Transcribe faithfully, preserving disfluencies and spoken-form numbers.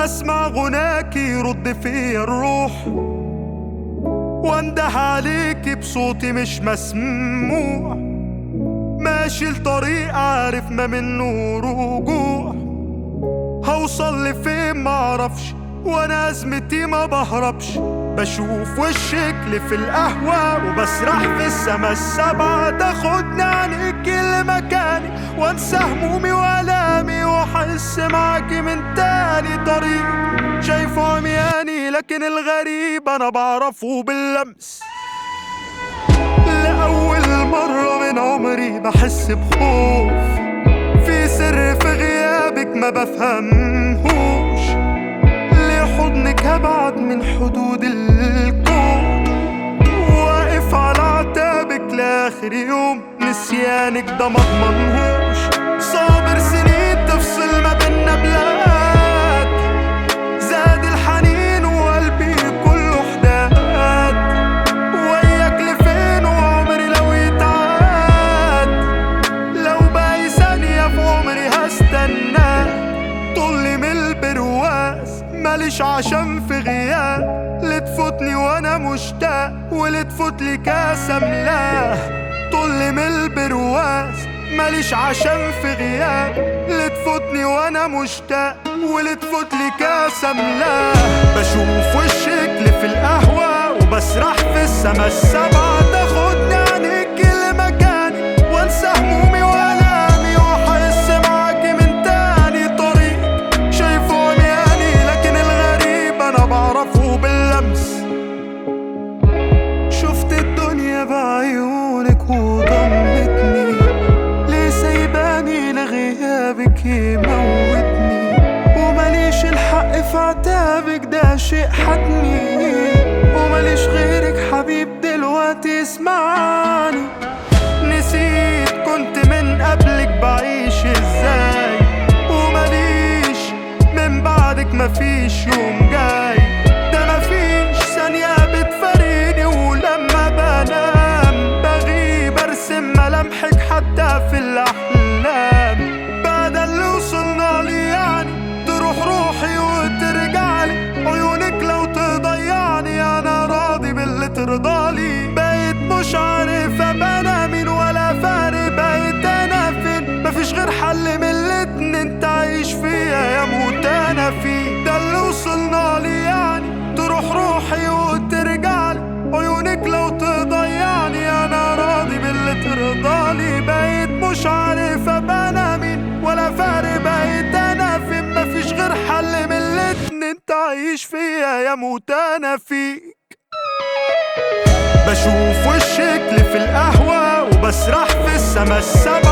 بسمع غناك يرد فيا الروح، وانده عليكي بصوتي مش مسموع، ماشي لطريق عارف ما منه رجوع، هوصل لفين معرفش وانا ازمتي ما بهربش، بشوف وشك في القهوة وبسرح في السما السبعة، تاخدني عنيكي لمكاني وانسى همومي والامي، واحس معاكي من تاني طريق شايفه عمياني، لكن الغريب انا بعرفه باللمس. لأول مرة من عمري بحس بخوف، في سر في غيابك ما بفهمهوش، لحضنك هبعد من حدود الكون، واقف على عتابك لآخر يوم، نسيانك ده مضمنهوش، صابر سنين تفصل ما بينا بلاد، زاد الحنين وقلبي كله حداد، وياك لفين وعمري لو يتعاد، لو باقي ثانية في عمري هستناك، طلي من البرواز ماليش عشان في غياب، لتفوتني وانا مشتاق ولتفوتلي كاس املاه، طلي من البرواز ماليش عشان في غياب، لتفوتني وانا مشتاق ولتفوتلي كاس املاه، بشوف وشك في القهوة وبسرح في السما السبعة، تاخدني عنيكي لمكاني وانسى همومي والامي، واحس معاكي من تاني طريق شايفه عمياني، لكن الغريب انا بعرفه باللمس. شفت الدنيا بعيونك وضمتني، ليه سايباني لغيابك يموتني، وماليش الحق في عتابك ده شيء حتمي، وماليش غيرك حبيب دلوقتي اسمعني، نسيت كنت من قبلك بعيش ازاي، وماليش من بعدك مفيش يوم جاي، ده مفيش ثانية بتفارقني، ولما بنام بغيب ارسم ملامحك حتى في الأحلام، بعد اللي وصلنا لي يعني تروح روحي وترجعلي، عيونك لو تضيعني انا راضي باللي ترضالي، بقيت مش عارف ابقى انا مين ولا فارق بقيت انا فين، مفيش غير حل من الاتنين تعيش فيها يا موت انا فيه، ده اللي وصلنا لي يعني تروح روحي وترجعلي، عيونك لو تضيعني انا راضي باللي ترضالي، بقيت مش عارف ابقى انا مين ولا فارق بقيت انا فين، مفيش غير حل من الاتنين تعيش فيها يا موت انا فيك. بشوف وشك في القهوة وبسرح في السما السبعة،